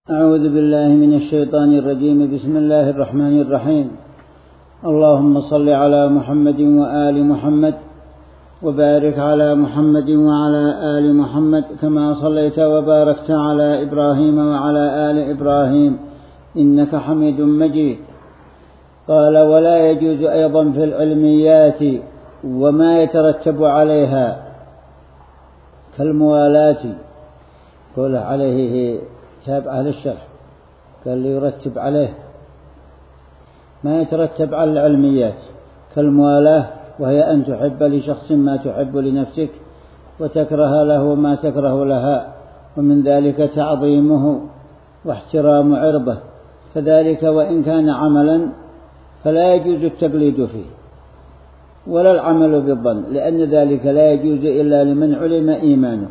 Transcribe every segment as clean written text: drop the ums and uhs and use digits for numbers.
أعوذ بالله من الشيطان الرجيم. بسم الله الرحمن الرحيم. اللهم صل على محمد وآل محمد وبارك على محمد وعلى آل محمد كما صليت وباركت على إبراهيم وعلى آل إبراهيم إنك حميد مجيد. قال: ولا يجوز أيضا في العلميات وما يترتب عليها كالموالاة. قال عليه تابعه للشرح، قال لي يرتب عليه ما يترتب على العلميات كالموالاة، وهي أن تحب لشخص ما تحب لنفسك وتكره له ما تكره لها، ومن ذلك تعظيمه واحترام عرضه، فذلك وإن كان عملا فلا يجوز التقليد فيه ولا العمل بالظن، لأن ذلك لا يجوز إلا لمن علم إيمانه.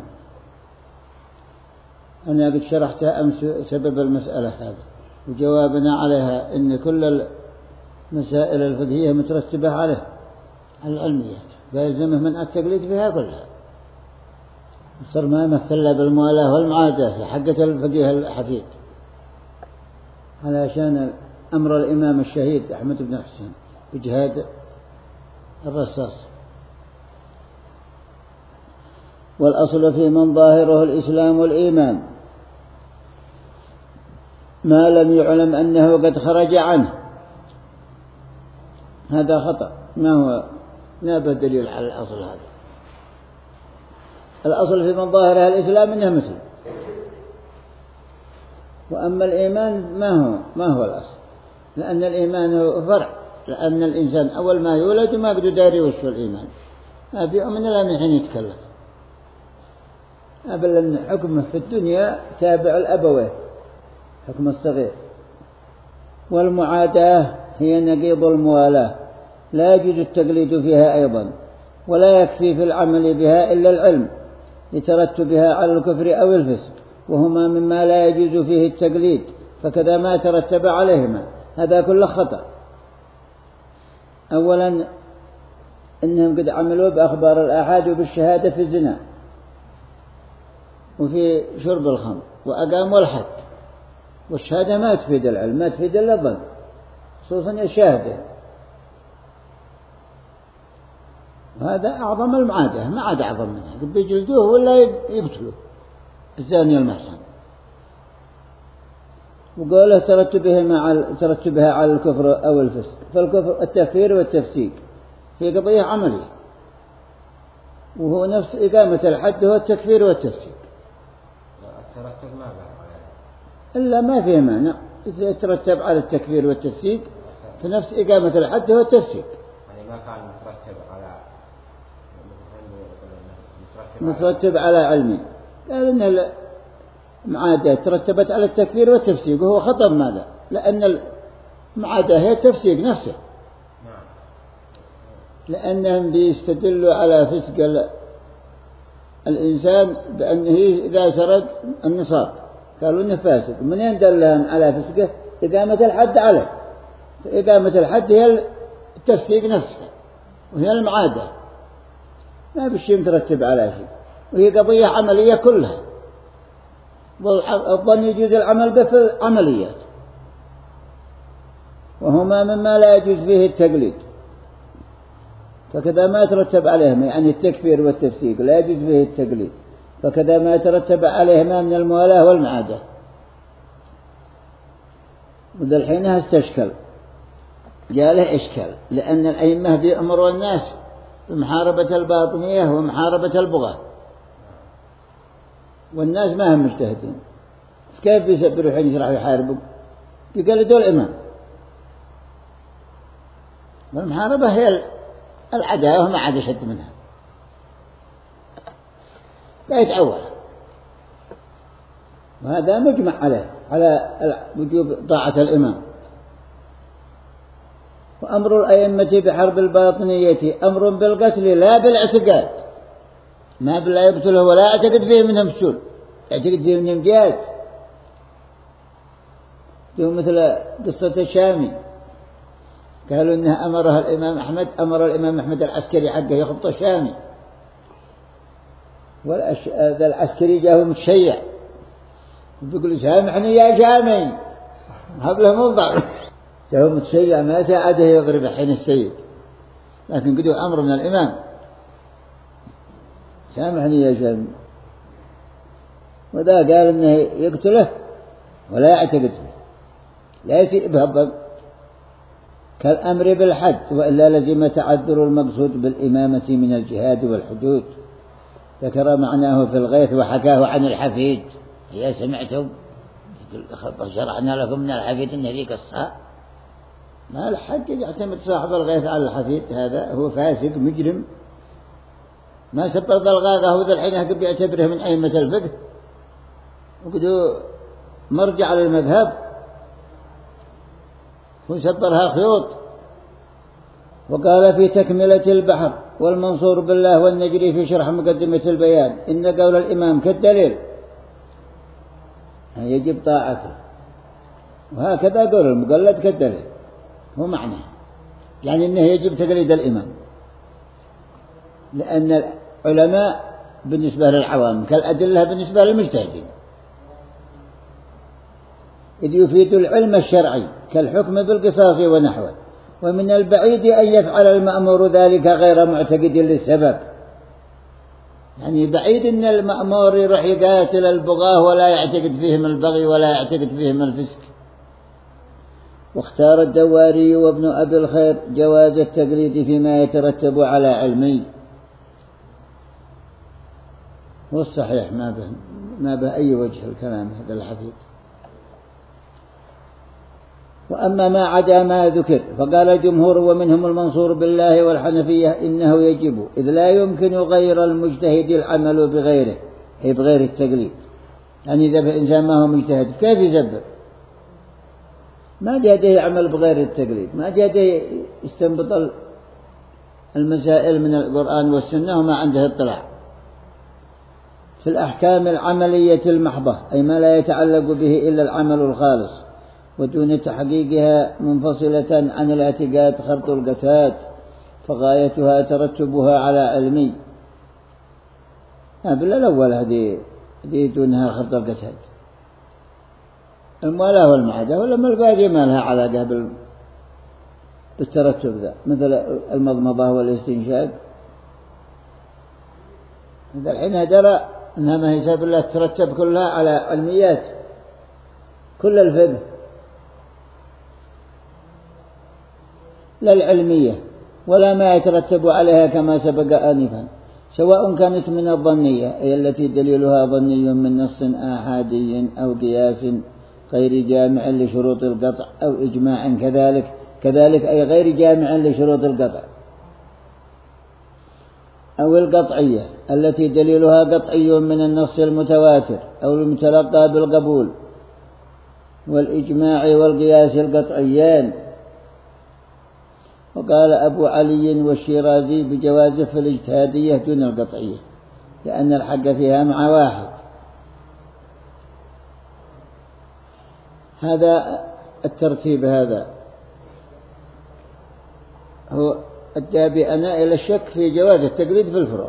أنا قد شرحتها أمس سبب المسألة هذا، وجوابنا عليها إن كل المسائل الفقهية مترتبة على العلميات، فيلزمه من التقليد فيها كلها. صار ما يمثل بالموالاة والمعاداة حقة الفقيه الحفيد، علشان أمر الإمام الشهيد أحمد بن حسين بجهاد الرصاص. والأصل في من ظاهره الإسلام والإيمان ما لم يعلم أنه قد خرج عنه، هذا خطأ، ما هو لا دليل على الأصل هذا. الأصل في من ظاهره الإسلام أنه مسلم، وأما الإيمان ما هو الأصل، لأن الإيمان هو فرع، لأن الإنسان أول ما يولد ما قد داري وش الإيمان، ما في أمن إلا من حين يتكلم، بل أن حكمه في الدنيا تابع الأبوين، حكم الصغير. والمعاداة هي نقيض الموالاة، لا يجوز التقليد فيها أيضا، ولا يكفي في العمل بها إلا العلم لترتبها على الكفر أو الفسق، وهما مما لا يجوز فيه التقليد، فكذا ما ترتب عليهما، هذا كله خطأ. أولا إنهم قد عملوا بأخبار الآحاد وبالشهادة في الزنا وفي شرب الخمر وأقاموا الحد، والشهادة ما تفيد العلم، ما تفيد إلا الظن، خصوصا الشهادة، وهذا أعظم المعادة، ما عاد أعظم منها، قد بيجلدوه ولا يقتلوه الزاني المحسن. وقوله ترتبها على الكفر أو الفسق، فالكفر التكفير والتفسيق هي قضية عملية، وهو نفس إقامة الحد هو التكفير والتفسيق، إلا ما فيه معنى إذا يترتب على التكفير والتفسيق، فنفس إقامة الحد هو التفسيق. يعني ما كان مترتب على علمي، لأن المعاداة ترتبت على التكفير والتفسيق، وهو خطأ. ماذا؟ لأن المعاداة هي التفسيق نفسه، لأنهم بيستدلوا على فسق الإنسان بأنه إذا سرق النصاب قالوا إنه فاسق، منين دلهم على فسقه؟ إقامة الحد عليه، إقامة الحد هي التفسيق نفسه، وهي المعادة، ما بشي مترتب على شيء، وهي قضية عملية كلها، والظن يجوز العمل به في العمليات، وهما مما لا يجوز فيه التقليد، فكذا ما يترتب عليهما، يعني التكفير والتفسيق لا يجوز فيه التقليد، فكذا ما يترتب عليهما من الموالاة والمعادة. وذا الحين استشكل، جاله إشكال، لأن الأئمة بيأمروا الناس بمحاربة الباطنية ومحاربة البغاة، والناس ما هم مجتهدين، كيف بيسبروا حين يشرحوا يحاربوا؟ بيقلدوا الإمام. والمحاربة هي العداوة، ما عاد يشد منها، لا يتعول، وهذا مجمع عليه على وجوب طاعة الإمام. وأمر الأئمة بحرب الباطنية أمر بالقتل لا بالاعتقاد، ما بالله يقتله ولا اعتقد فيه منهم سول، اعتقد فيه منهم جهاد، مثل قصة الشامي، قالوا إنها أمر الإمام أحمد العسكري حقه يخبط الشامي، والعسكري جاءه متشيع بيقول سامحني يا شامي هبله منظر سوى متشيع ما ساعده يضرب حين السيد، لكن قدوا أمر من الإمام سامحني يا شامي، وذا قال إنه يقتله ولا يعتقد فيه، لا يسيء بهبب كالأمر بالحد، وإلا لزم تعذر المقصود بالإمامة من الجهاد والحدود. ذكر معناه في الغيث وحكاه عن الحفيد. يا سمعتم شرحنا لكم من الحفيد إن هذه قصة، ما الحد يعتمد صاحب الغيث على الحفيد، هذا هو فاسق مجرم ما سبر ذا الغاغة، هو ذا الحين هكذا يعتبره من أئمة الفقه وقدوا مرجع للمذهب وسبرها خيوط. وقال في تكملة البحر والمنصور بالله والنجري في شرح مقدمة البيان إن قول الإمام كالدليل يجب طاعته، وهكذا قول المقلد كالدليل هو معناه، يعني إنه يجب تقليد الإمام، لأن العلماء بالنسبة للعوام كالأدلة بالنسبة للمجتهدين، إذ يفيد العلم الشرعي كالحكم بالقصاص ونحوه. ومن البعيد أن يفعل المأمور ذلك غير معتقد للسبب، يعني بعيد أن المأمور يروح يقاتل البغاة ولا يعتقد فيهم البغي ولا يعتقد فيهم الفسق. واختار الدواري وابن أبي الخير جواز التقليد فيما يترتب على علمي، والصحيح ما به أي وجه الكلام هذا الحفيد. وأما ما عدا ما ذكر فقال الجمهور ومنهم المنصور بالله والحنفية إنه يجب، إذ لا يمكن غير المجتهد العمل بغيره، أي بغير التقليد. يعني إذا الإنسان ما هو مجتهد كيف يزبر؟ ما جاده يعمل بغير التقليد، ما جاده يستنبط المسائل من القرآن والسنة وما عنده اطلاع في الأحكام العملية المحضة، أي ما لا يتعلق به إلا العمل الخالص ودون تحقيقها منفصلة عن الاعتقاد خرط القتاد، فغايتها ترتبها على علمي. بلا الأول هذه دونها خرط القتاد، الموالاة والمعاداة، ولما الباقي ما لها علاقة بالترتب ذا، مثل المضمضة والاستنشاق. إذا الحين درى أنها ما هي سبب الله ترتب كلها على علميات كل الفقه لا العلمية ولا ما يترتب عليها كما سبق آنفا، سواء كانت من الظنية أي التي دليلها ظني من نص آحادي أو قياس غير جامع لشروط القطع، أو إجماع كذلك أي غير جامع لشروط القطع، أو القطعية التي دليلها قطعي من النص المتواتر أو المتلقى بالقبول، والإجماع والقياس القطعيان. وقال أبو علي والشيرازي بجواز في الاجتهادية دون القطعية، لأن الحق فيها مع واحد. هذا الترتيب هذا هو أدى بأنا إلى الشك في جواز التقليد في الفروع،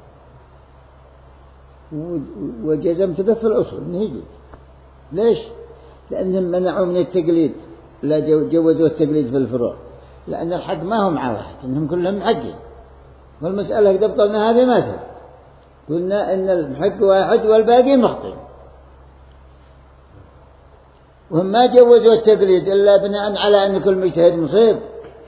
وجزمت به في الأصول نهيجي. ليش؟ لأنهم منعوا من التقليد، لا جوزوا التقليد في الفروع، لأن الحق ما هم مع واحد، إنهم كلهم حقين. والمسألة إذا بطلنا هذه ما سبت، قلنا إن الحق واحد والباقي مخطئ، وهم ما جوزوا التقليد إلا بناء على أن كل مجتهد مصيب.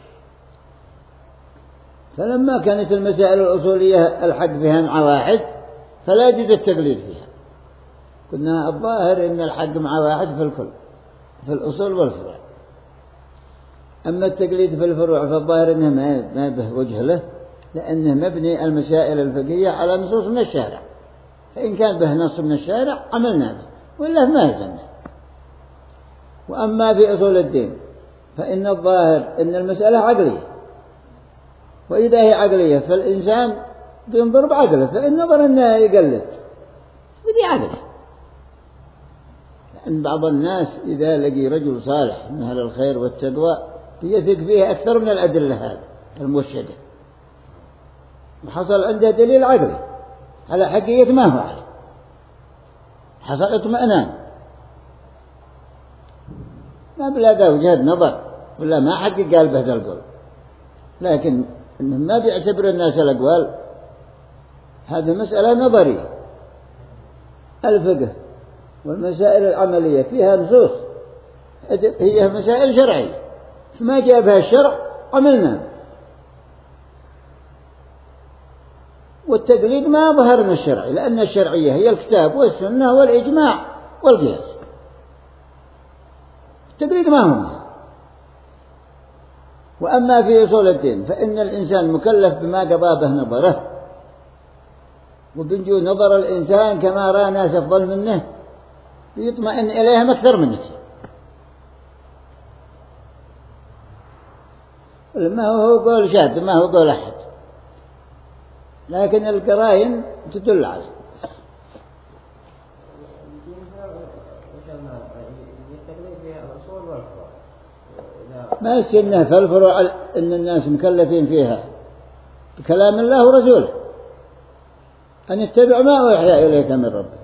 فلما كانت المسائل الأصولية الحق فيها مع واحد فلا يجوز التقليد فيها، قلنا الظاهر إن الحق مع واحد في الكل في الأصول والفروع. أما التقليد في الفروع فالظاهر إنه ما به وجه له، لأنه مبني المسائل الفقهية على نصوص من الشارع، فإن كان به نص من الشارع عملنا به ولا ما يلزمنا. وأما في أصول الدين فإن الظاهر إن المسألة عقلية، وإذا هي عقلية فالإنسان ينظر بعقله، فإن نظر أنه يقلد بدي عقله. لأن بعض الناس إذا لقي رجل صالح من أهل الخير والتقوى يثق فيه أكثر من الأدلة هذه المرشدة، وحصل عنده دليل عقلي على حقيقة ما هو عليه، حصل اطمئنان ما بلاقى وجهة نظر ولا ما حد قال بهذا القول، لكن إنهم ما بيعتبر الناس الأقوال. هذه مسألة نظرية. الفقه والمسائل العملية فيها نصوص، هي مسائل شرعية، فما جابها الشرع عملنا. والتقليد ما ظهر من الشرع، لأن الشرعية هي الكتاب والسنة والإجماع والقياس. التقليد ما هو. وأما في أصول الدين فإن الإنسان مكلف بما قضى به نظره، وبنجو نظر الإنسان كما رأى ناس أفضل منه يطمئن إليهم أكثر منه. ما هو قول شاذ، ما هو قول أحد، لكن القرائن تدل عليه. ما السنة فالفروع إن الناس مكلفين فيها بكلام الله ورسوله، أن يتبع ما أوحي إليك من ربك.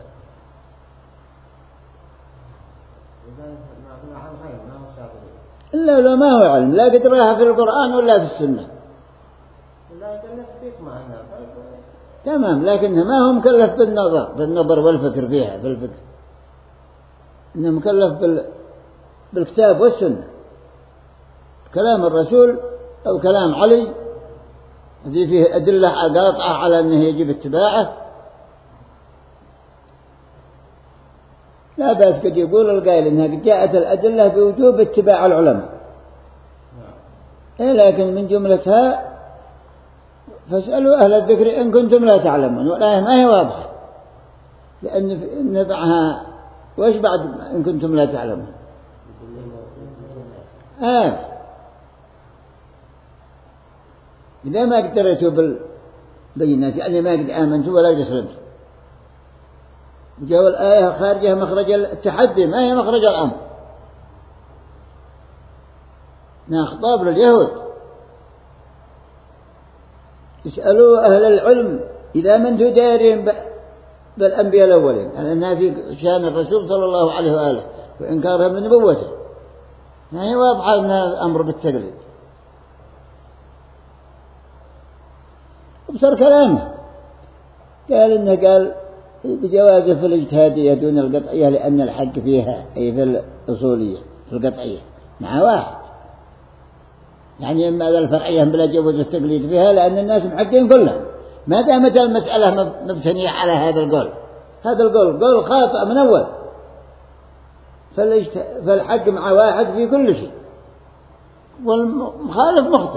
إلا لو ما هو علم، لا قدرها في القرآن ولا في السنة. تمام، لكنه ما هو مكلف بالنظر والفكر فيها، بالفكر إنه مكلف بالكتاب والسنة، كلام الرسول أو كلام علي الذي فيه أدلة قاطعة على أنه يجب اتباعه. لا بأس قد يقول القائل إنها قد جاءت الأدلة بوجوب اتباع العلماء، لكن من جملتها فاسألوا أهل الذكر إن كنتم لا تعلمون، والآية ما هي واضحة، لأن نبعها وإيش بعد إن كنتم لا تعلمون. إذا ما قدرتوا بالبينات يعني ما قد آمنتوا ولا قد أسلمتوا، جاءوا الآية خارجة مخرج التحدي، ما هي مخرج الأمر. خطاب لليهود، اسألوا أهل العلم إذا من تدارين بالأنبياء الأولين، لأنها في شأن الرسول صلى الله عليه وآله وإنكارها من نبوته، ما هي واضحة أنها أمر بالتقليد. وبصر كلامه قال إنه قال بجوازه في الاجتهادية دون القطعية، لأن الحق فيها أي في الأصولية في القطعية مع واحد، يعني إما الفرعية بلا جواز التقليد فيها، لأن الناس محقين كلهم ما دامت المسألة مبتنية على هذا القول. هذا القول قول خاطئ من أول، فالحق مع واحد في كل شيء، والمخالف مخطئ.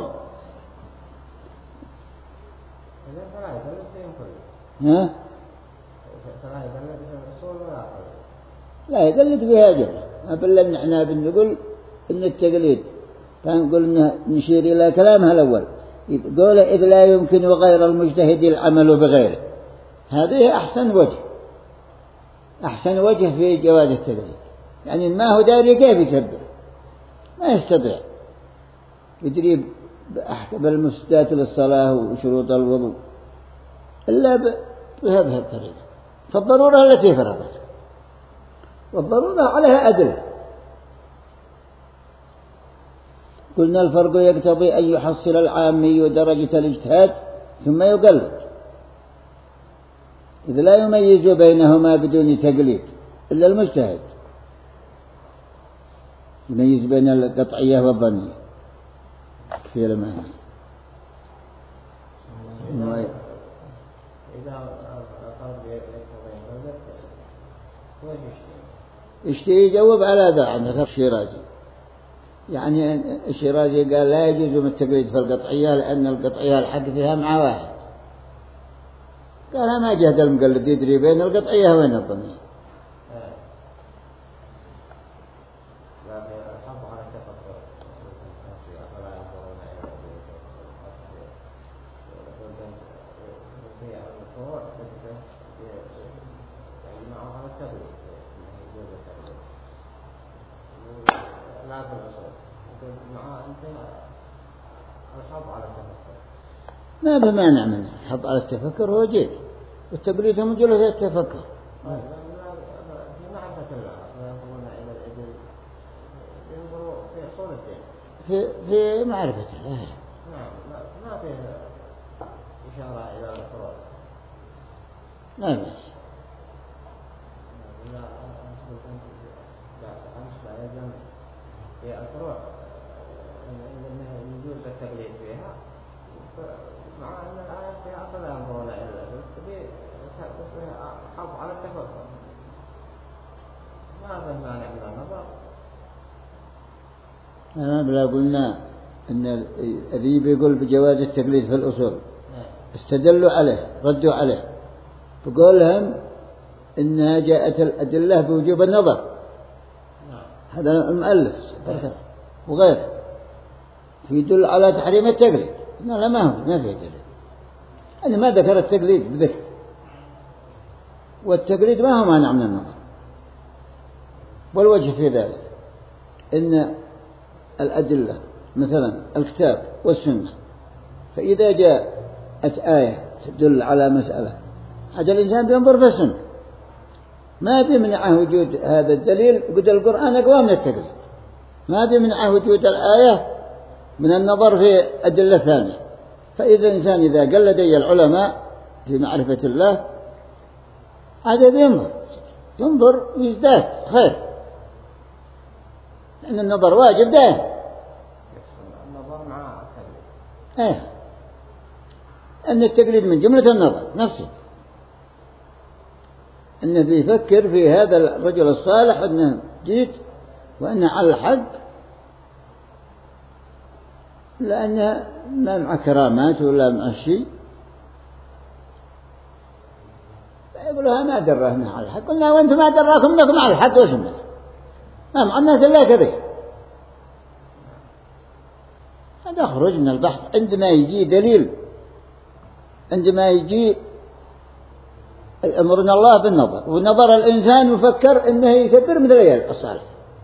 لا يقلد فيها جملة، ما بل احنا بنقول إن التقليد فنقول إنه نشير إلى كلامها الأول، قول إذ لا يمكن غير المجتهد العمل بغيره. هذه أحسن وجه في جواز التقليد، يعني ما هو داري كيف يكبر، ما يستطيع يدري بالمفسدات للصلاة وشروط الوضوء إلا بهذه الطريقة، فالضرورة التي فرضت، والضرورة عليها أدلة. قلنا الفرق يقتضي أن يحصل العامي درجة الاجتهاد ثم يقلد، إذ لا يميز بينهما بدون تقليد إلا المجتهد، يميز بين القطعية والظنية كثير ما يشتي يجاوب على ذا عن الشيرازي. يعني الشيرازي قال لا يجوز من التقليد في القطعية، لأن القطعية الحق فيها مع واحد. قال ما جهد المقلد يدري بين القطعية وين الظنية. ما بمانع منه الحظ على التفكر، هو جيد، والتقليد هم جلوس التفكر. في معرفته. ما فيه إشارة إلى الفروع. لا بأس. لا يلزم في الفروع إن يجوز التقليد فيها، مع أن الآية فيها فلا ينظرون إلا فيها حظ على التفكر، ما في مانع من النظر. بلا قلنا أن الذي بيقول بجواز التقليد في الأصول استدلوا عليه، ردوا عليه، فقال لهم إنها جاءت الأدلة بوجوب النظر. هذا المؤلف وغيره يدل على تحريم التقليد. لا ما في دليل. أنا ما ذكر التقليد بذكر، والتقليد ما هو مانع من النظر. والوجه في ذلك إن الأدلة مثلا الكتاب والسنة، فإذا جاءت آية تدل على مسألة هذا الإنسان بينظر في السنة، ما بيمنعه وجود هذا الدليل. قد القرآن أقوى من التقليد، ما بيمنعه وجود الآية من النظر في أدلة ثانية. فإذا الإنسان إذا قلد العلماء في معرفة الله هذا ينظر ويزداد خير، لأن النظر واجب دائم. النظر مع التقليد. أن التقليد من جملة النظر نفسه، أنه بيفكر في هذا الرجل الصالح أنه جيد وأنه على الحق، لأنه ما مع كرامات ولا مع شيء، يقولها ما دراه أنه على الحق. قلنا وأنتم ما دراكم أنكم على الحق وسمت ما مع الناس إلا كذا. هذا خرج من البحث. عندما يجي دليل، عندما يجي أمرنا الله بالنظر، ونظر الإنسان يفكر أنه يسبر مثل الصالح،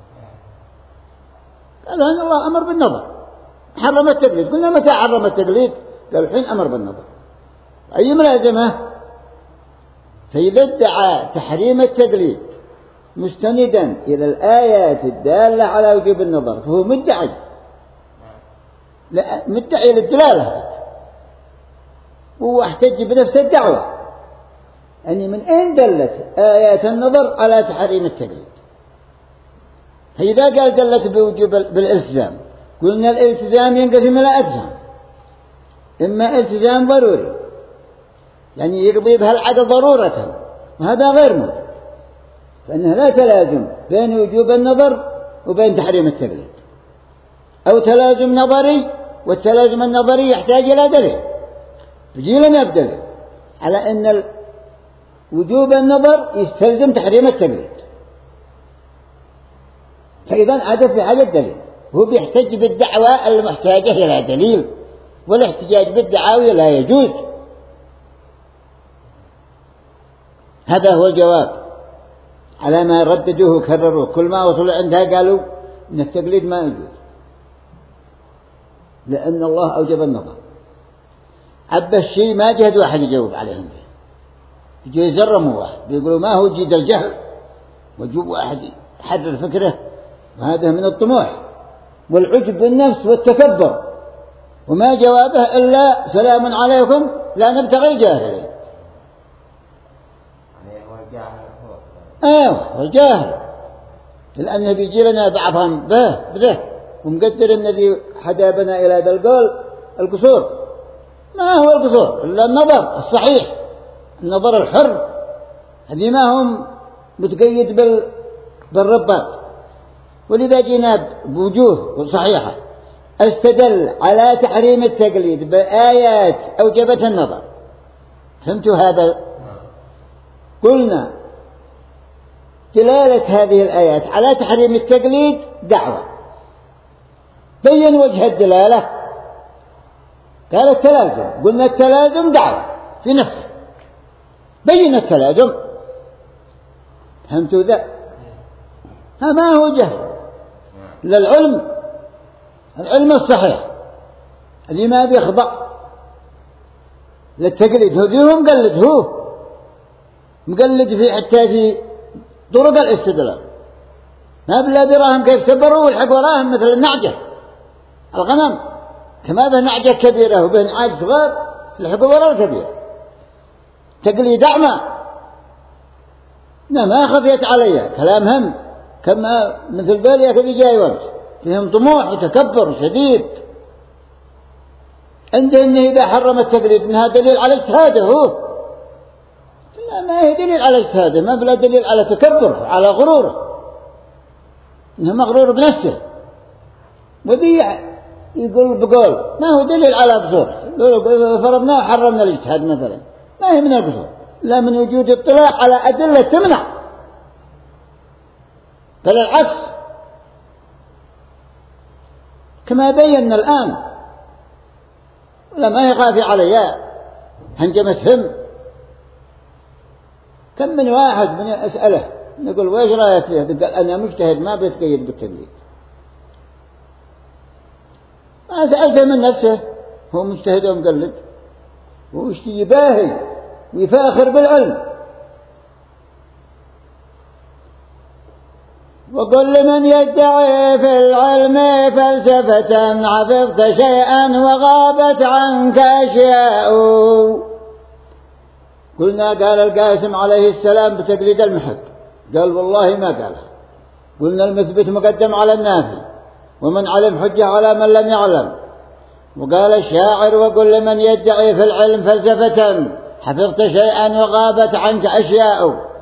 قال أن الله أمر بالنظر حرم التقليد. قلنا متى حرم التقليد؟ قال الحين أمر بالنظر. أي ملازمة؟ فإذا ادعى تحريم التقليد مستندا إلى الآيات الدالة على وجوب النظر فهو مدعي للدلالة، وهو احتج بنفس الدعوة. يعني من أين دلت آيات النظر على تحريم التقليد؟ فإذا قال دلت بوجوب بالالتزام، قلنا الالتزام ينقسم إلى أقسام: إما التزام ضروري يعني يقضي بها العدد ضرورة، وهذا غير موجود، فإنه لا تلازم بين وجوب النظر وبين تحريم التقليد، أو تلازم نظري، والتلازم النظري يحتاج إلى دليل. يجي لنا بدليل على أن وجوب النظر يستلزم تحريم التقليد، فإذا عاد في حاجة دليل. هو بيحتج بالدعوة المحتاجة إلى دليل، والاحتجاج بالدعاوى لا يجوز. هذا هو الجواب على ما رددوه وكرروه. كل ما وصلوا عندها قالوا إن التقليد ما يجوز لأن الله أوجب النظر. عب الشيء ما جهد واحد يجاوب عليهم فيه، يجي يزرموا واحد بيقولوا ما هو جيد الجهل، وجوب واحد يحرر فكره، وهذا من الطموح والعجب بالنفس والتكبر، وما جوابه إلا سلام عليكم لا نبتغي الجاهلين. والجاهل لأنه بيجي لنا بعضهم بذه ومقدر الذي حدا بنا إلى هذا القول القصور. ما هو القصور إلا النظر الصحيح، النظر الحر، هذه ما هم متقيد بالرباط. ولذا جينا بوجوه صحيحة استدل على تحريم التقليد بآيات أوجبت النظر. فهمتوا هذا؟ قلنا دلالة هذه الآيات على تحريم التقليد دعوة. بين وجه الدلالة، قال التلازم. قلنا التلازم دعوة في نفسه، بين التلازم. فهمتوا ذا؟ ما هو جهل للعلم، العلم الصحيح الذي ما بيخضع للتقليد. هو مقلد، هو مقلد في حتى في طرق الاستدلال. ما بلا دراهم كيف سبروا والحق وراهم مثل النعجة الغنم، كما به نعجة كبيرة وبه نعاج صغار الحق وراء الكبير، تقليد أعمى. ما خفيت علي كلامهم كما مثل ذلك كذي جاي وامس فيهم طموح وتكبر شديد. عنده إنه إذا حرم التقليد إنها دليل على اجتهاده هو. لا، ما هي دليل على اجتهاده، ما بلا دليل على تكبر على غروره، إنه مغرور بنفسه. وذي يقول بقول ما هو دليل على قصور، فرضنا وحرمنا الاجتهاد مثلا، ما هي من القصور، لا من وجود اطلاع على أدلة تمنع، بل العكس كما بينا الآن. ولا ما يخافي علي هنجمتهم. كم من واحد من أسأله نقول وإيش رأيك فيه؟ قال أنا مجتهد ما بيتقيد بالتقليد. ما سألته من نفسه، هو مجتهد ومقلد وش يباهي ويفاخر بالعلم. وقل لمن يدعي في العلم فلسفة حفظت شيئا وغابت عنك أشياء. قلنا قال القاسم عليه السلام بتقليد المحق، قال والله ما قالها. قلنا المثبت مقدم على النافي، ومن علم حجة على من لم يعلم. وقال الشاعر وقل لمن يدعي في العلم فلسفة حفظت شيئا وغابت عنك أشياء.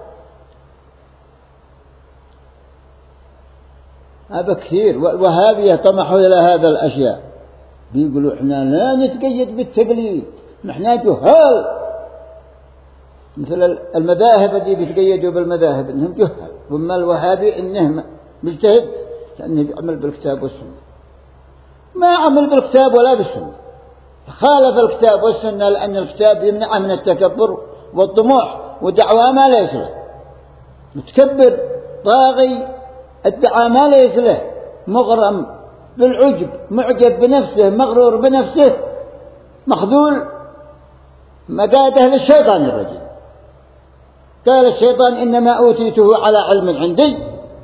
هذا كثير، والوهابية طمحوا إلى هذا الأشياء، بيقولوا إحنا لا نتقيد بالتقليد، نحن جهال، مثل المذاهب الذي بيتقيدوا بالمذاهب إنهم جهال. وما الوهابي إنه مجتهد لأنه بيعمل بالكتاب والسنة، ما عمل بالكتاب ولا بالسنة، خالف الكتاب والسنة لأن الكتاب يمنعه من التكبر والطموح ودعوى ما ليس له. متكبر طاغي ادعى ما ليس له، مغرم بالعجب، معجب بنفسه، مغرور بنفسه، مخذول، مقاده للشيطان الرجيم. قال الشيطان إنما أوتيته على علم عندي.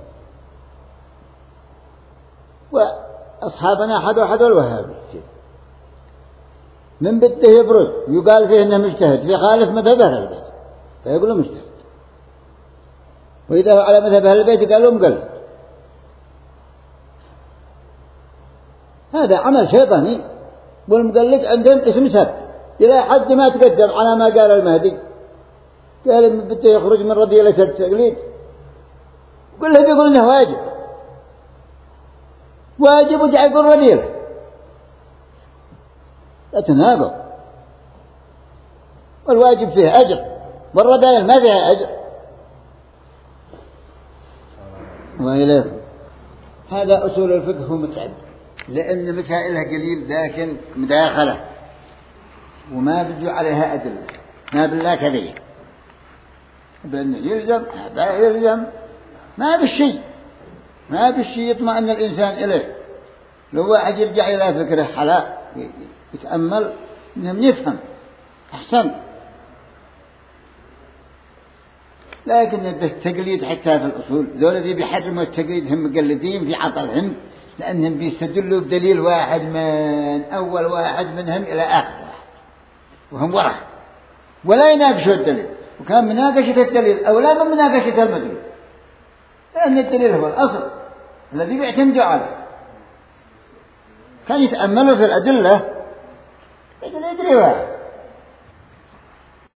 وأصحابنا حد الوهابي من بده يبرد يقال فيه إنه مجتهد في خالف مذهب أهل البيت فيقولوا مجتهد، وإذا على مذهب أهل البيت قالوا مقلد. هذا عمل شيطاني. والمقلد عندهم اسم سب إلى حد ما تقدم على ما قال المهدي، قال من بده يخرج من رذيلة التقليد كله بيقول إنه واجب، واجب وجاء يقول رذيلة، لا تناقض. والواجب فيه أجر والرذائل ما فيها أجر. وإليه هذا أصول الفقه هو متعب، لأن مسائلها قليل لكن مداخلة وما بيجوا عليها أدلة، ما بالله كذي بأن يلزم هذا يلزم، ما بالشيء يطمئن الإنسان إليه. لو واحد يرجع إلى فكره حلا يتأمل إنهم يفهم أحسن. لكن التقليد حتى في الأصول ذولا ذي بيحرموا التقليد هم مقلدين في عطلهم، لأنهم بيستدلوا بدليل واحد من أول واحد منهم إلى آخر واحد وهم وراه ولا يناقشوا الدليل. وكان مناقشة الدليل أولى من مناقشة المدلول، لأن الدليل هو الأصل الذي بيعتمدوا عليه. كان يتأملوا في الأدلة يدري واحد